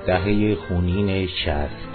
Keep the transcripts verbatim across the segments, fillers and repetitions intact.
دهه خونین شصت.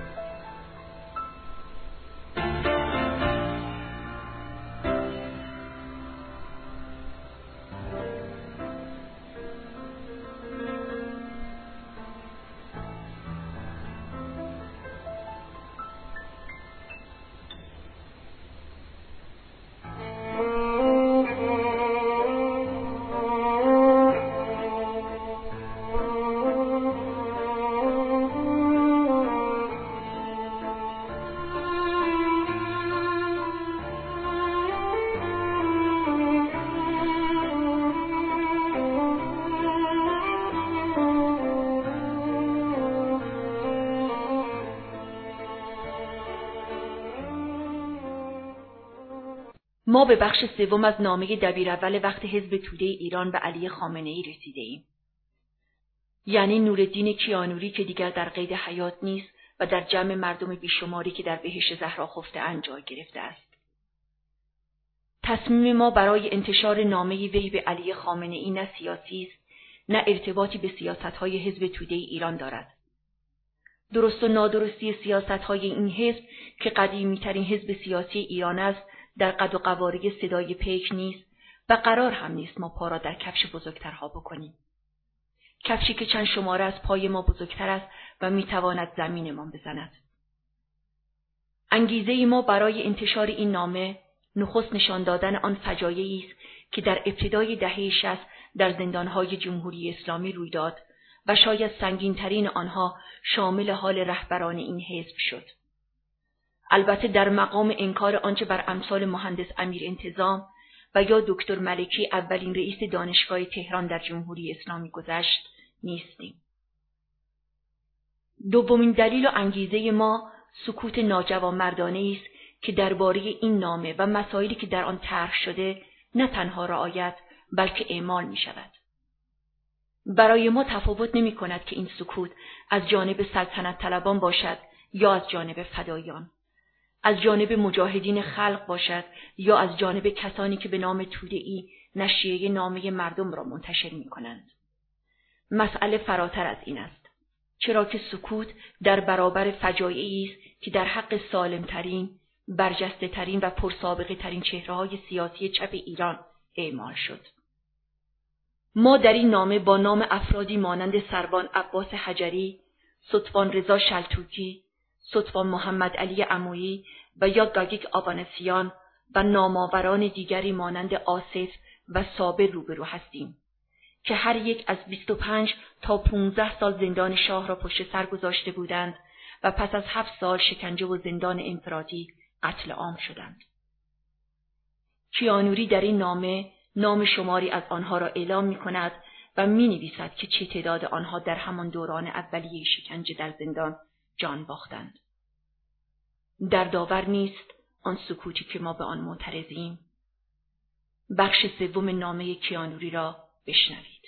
ما به بخش سوم از نامه دبیراول وقت حزب توده ایران به علی خامنه‌ای رسیده ایم. یعنی نورالدین کیانوری که دیگر در قید حیات نیست و در جمع مردم بیشماری که در بهشت زهرا خفته‌اند جای گرفته است. تصمیم ما برای انتشار نامه وی به علی خامنه‌ای نه سیاسی است، نه ارتباطی به سیاست‌های حزب توده ایران دارد. درست و نادرستی سیاست‌های این حزب که قدیمی‌ترین حزب سیاسی ایران است، در قد و قواره صدای پیک نیست و قرار هم نیست ما پا را در کفش بزرگترها بکنیم. کفشی که چند شماره از پای ما بزرگتر است و میتواند زمینمان بزند. انگیزه ما برای انتشار این نامه نخست نشان دادن آن فجایعی است که در ابتدای دهه شصت در زندانهای جمهوری اسلامی روی داد و شاید سنگین‌ترین آنها شامل حال رهبران این حزب شد. البته در مقام انکار آنچه بر امثال مهندس امیر انتظام و یا دکتر ملکی اولین رئیس دانشگاه تهران در جمهوری اسلامی گذشت نیستیم. دومین دلیل و انگیزه ما سکوت ناجوانمردانه است که درباره این نامه و مسائلی که در آن طرح شده نه تنها رعایت بلکه اعمال می شود. برای ما تفاوت نمی کند که این سکوت از جانب سلطنت طلبان باشد یا از جانب فدایان، از جانب مجاهدین خلق باشد یا از جانب کسانی که به نام توده‌ای نشریه نامه مردم را منتشر می کنند. مسئله فراتر از این است، چرا که سکوت در برابر فجایعی است که در حق سالمترین، برجسته ترین و پرسابقه ترین چهره‌های سیاسی چپ ایران اعمال شد. ما در این نامه با نام افرادی مانند سروان عباس حجری، ستوان رضا شلتوتی، ستوان محمد علی عمویی و یا گاگیک آوانسیان و نامآوران دیگری مانند آصف و صابر روبرو هستیم که هر یک از بیست و پنج تا پانزده سال زندان شاه را پشت سر گذاشته بودند و پس از هفت سال شکنجه و زندان انفرادی قتل عام شدند. کیانوری در این نامه نام شماری از آنها را اعلام می کند و می نویسد که چه تعداد آنها در همان دوران اولیه شکنجه در زندان جان باختند. در داور نیست آن سکوتی که ما به آن معترضیم. بخش سوم نامه کیانوری را بشنوید.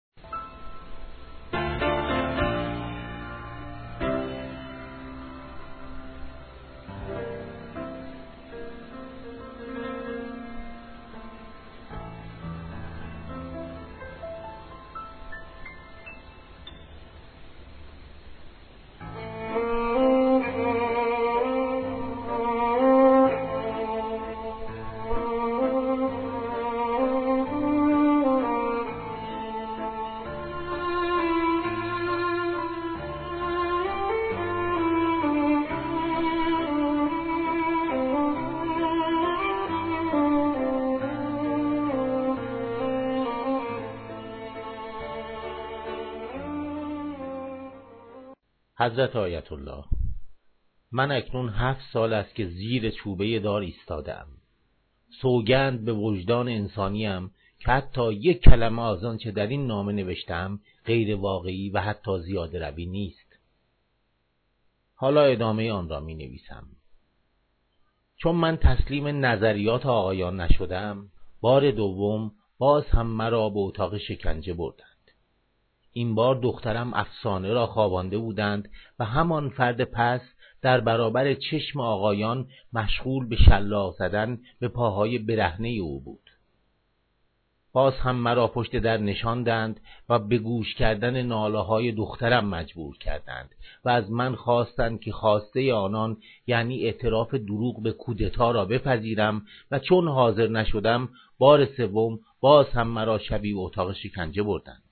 حضرت آیت الله، من اکنون هفت سال است که زیر چوبه دار ایستادم. سوگند به وجدان انسانیم که حتی یک کلمه از آن چه در این نامه نوشتم غیر واقعی و حتی زیاده روی نیست. حالا ادامه آن را می نویسم. چون من تسلیم نظریات آقایان نشدم، بار دوم باز هم مرا به اتاق شکنجه بردند. این بار دخترم افسانه را خوابانده بودند و همان فرد پس در برابر چشم آقایان مشغول به شلاق زدن به پاهای برهنه او بود. باز هم مرا پشت در نشاندند و به گوش کردن ناله های دخترم مجبور کردند و از من خواستند که خواسته آنان یعنی اعتراف دروغ به کودتا را بپذیرم و چون حاضر نشدم بار سوم باز هم مرا شبی به اتاق شکنجه بردند.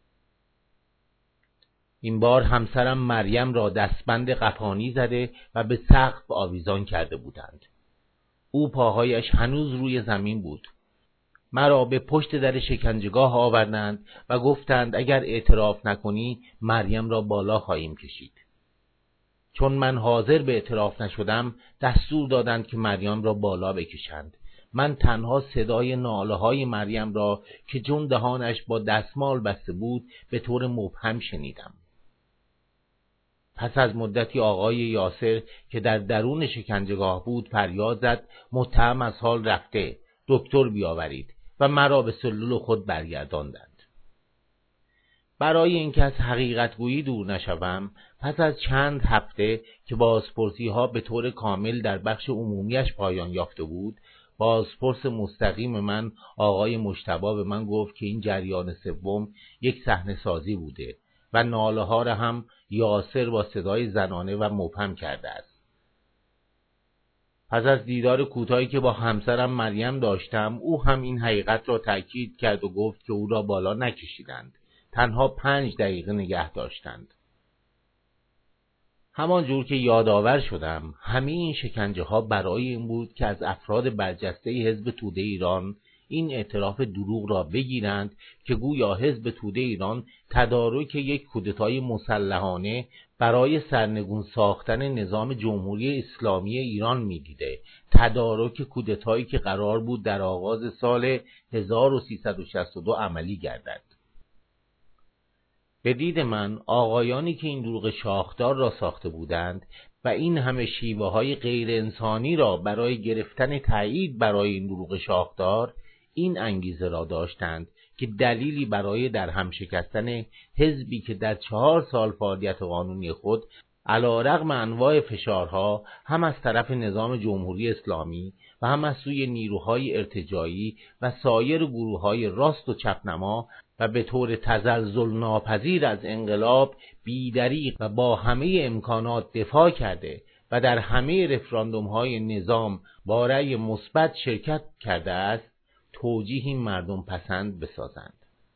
این بار همسرم مریم را دستبند قفانی زده و به سقف آویزان کرده بودند. او پاهایش هنوز روی زمین بود. مرا به پشت در شکنجهگاه آوردند و گفتند اگر اعتراف نکنی مریم را بالا خواهیم کشید. چون من حاضر به اعتراف نشدم دستور دادند که مریم را بالا بکشند. من تنها صدای ناله های مریم را که جون دهانش با دستمال بسته بود به طور مبهم شنیدم. پس از مدتی آقای یاسر که در درون شکنجهگاه بود فریاد زد متهم از حال رفته، دکتر بیاورید، و مرا به سلول خود برگرداندند. برای اینکه از حقیقت گویی دور نشوم، پس از چند هفته که بازپرسی ها به طور کامل در بخش عمومیش پایان یافته بود، بازپرس مستقیم من آقای مجتبی به من گفت که این جریان سوم یک صحنه سازی بوده و ناله ها را هم یاسر با صدای زنانه و مبهم کرده است. پس از دیدار کوتاهی که با همسرم مریم داشتم، او هم این حقیقت را تأکید کرد و گفت که او را بالا نکشیدند، تنها پنج دقیقه نگه داشتند. همان جور که یادآور شدم، همه این شکنجه ها برای این بود که از افراد برجسته حزب توده ایران این اعتراف دروغ را بگیرند که گویا حزب توده ایران تدارک یک کودتای مسلحانه برای سرنگون ساختن نظام جمهوری اسلامی ایران می‌دیده، تدارک کودتایی که قرار بود در آغاز سال هزار و سیصد و شصت و دو عملی گردد. به دید من آقایانی که این دروغ شاخدار را ساخته بودند و این همه شیوه های غیر انسانی را برای گرفتن تایید برای این دروغ شاخدار این انگیزه را داشتند که دلیلی برای در هم شکستن حزبی که در چهار سال فعالیت قانونی خود علیرغم انواع فشارها هم از طرف نظام جمهوری اسلامی و هم از سوی نیروهای ارتجاعی و سایر گروه‌های راست و چپنما و به طور تزلزل ناپذیر از انقلاب بی‌دریغ و با همه امکانات دفاع کرده و در همه رفراندوم‌های نظام با رأی مثبت شرکت کرده است، توجیهی مردم پسند بسازند.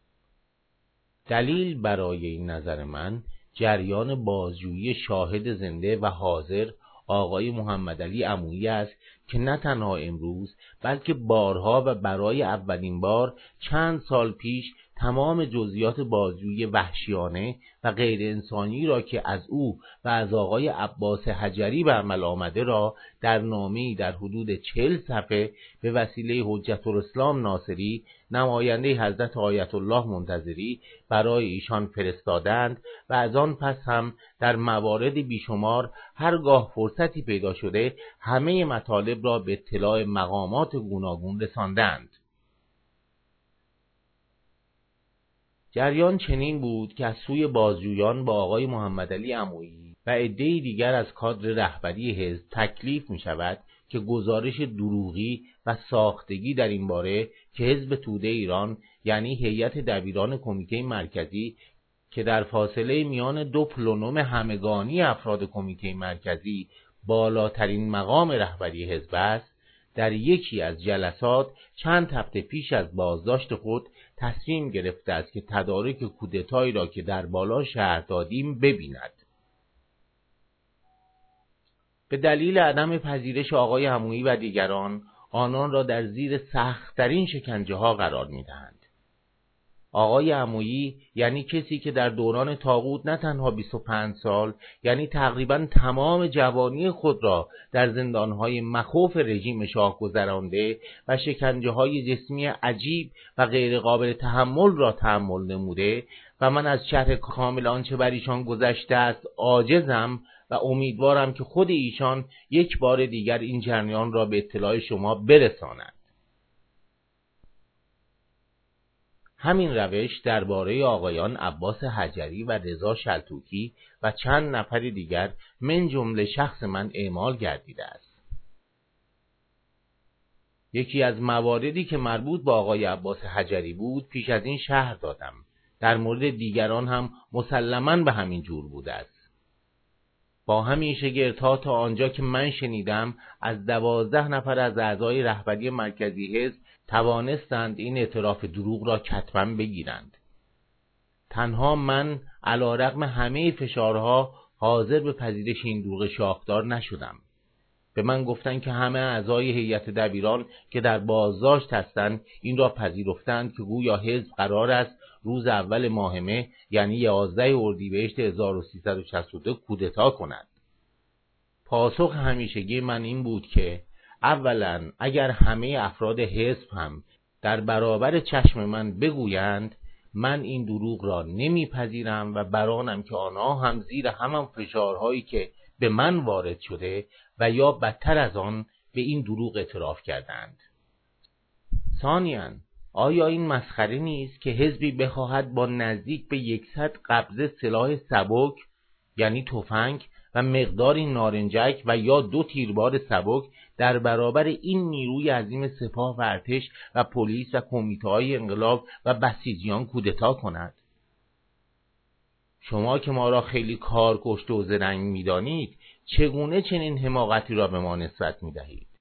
دلیل برای این نظر من جریان بازجویی شاهد زنده و حاضر آقای محمدعلی عمویی است که نه تنها امروز بلکه بارها و برای اولین بار چند سال پیش تمام جزئیات بازجویی وحشیانه و غیر انسانی را که از او و از آقای عباس حجری به عمل آمده را در نامه‌ای در حدود چهل صفحه به وسیله حجت الاسلام ناصری نماینده حضرت آیت الله منتظری برای ایشان فرستادند و از آن پس هم در موارد بیشمار هرگاه فرصتی پیدا شده همه مطالب را به اطلاع مقامات گوناگون رساندند. جریان چنین بود که از سوی بازجویان با آقای محمدعلی عمویی و عده‌ای دیگر از کادر رهبری حزب تکلیف می شود که گزارش دروغی و ساختگی در این باره که حزب توده ایران یعنی هیئت دبیران کمیته مرکزی که در فاصله میان دو پلونوم همگانی افراد کمیته مرکزی بالاترین مقام رهبری حزب است، در یکی از جلسات چند هفته پیش از بازداشت خود تصمیم گرفته است که تدارک کودتایی را که در بالا شرح دادیم ببیند. به دلیل عدم پذیرش آقای عمویی و دیگران آنان را در زیر سخت‌ترین شکنجه ها قرار می‌دهند. آقای عمویی یعنی کسی که در دوران طاغوت نه تنها بیست و پنج سال یعنی تقریبا تمام جوانی خود را در زندانهای مخوف رژیم شاه گذرانده و شکنجه‌های جسمی عجیب و غیر قابل تحمل را تحمل نموده و من از شرح کامل آنچه بر ایشان گذشته است عاجزم و امیدوارم که خود ایشان یک بار دیگر این جریان را به اطلاع شما برسانند. همین روش درباره آقایان عباس حجری و رضا شلتوتی و چند نفر دیگر من جمله شخص من اعمال گردیده است. یکی از مواردی که مربوط به آقای عباس حجری بود پیش از این شرح دادم. در مورد دیگران هم مسلماً به همین جور بوده است. با همین شگردها تا آنجا که من شنیدم از دوازده نفر از اعضای رهبری مرکزی حزب توانستند این اعتراف دروغ را کتباً بگیرند. تنها من علیرغم همه فشارها حاضر به پذیرش این دروغ شاخدار نشدم. به من گفتند که همه اعضای هیئت دبیران که در بازداشت هستند این را پذیرفتند که گویا حزب قرار است روز اول ماه مه یعنی یازده اردیبهشت هزار و سیصد و شصت و دو کودتا کند. پاسخ همیشگی من این بود که اولا اگر همه افراد حزب هم در برابر چشم من بگویند من این دروغ را نمیپذیرم و برانم که آنها هم زیر همان فشارهایی که به من وارد شده و یا بدتر از آن به این دروغ اعتراف کردند. ثانیاً آیا این مسخره نیست که حزبی بخواهد با نزدیک به یکصد قبضه سلاح سبک یعنی تفنگ و مقداری نارنجک و یا دو تیربار سبک در برابر این نیروی عظیم سپاه و ارتش و پلیس و کمیته‌های انقلاب و بسیجیان کودتا کند؟ شما که ما را خیلی کار کشته و زرنگ می‌دانید چگونه چنین حماقتی را به ما نسبت می‌دهید؟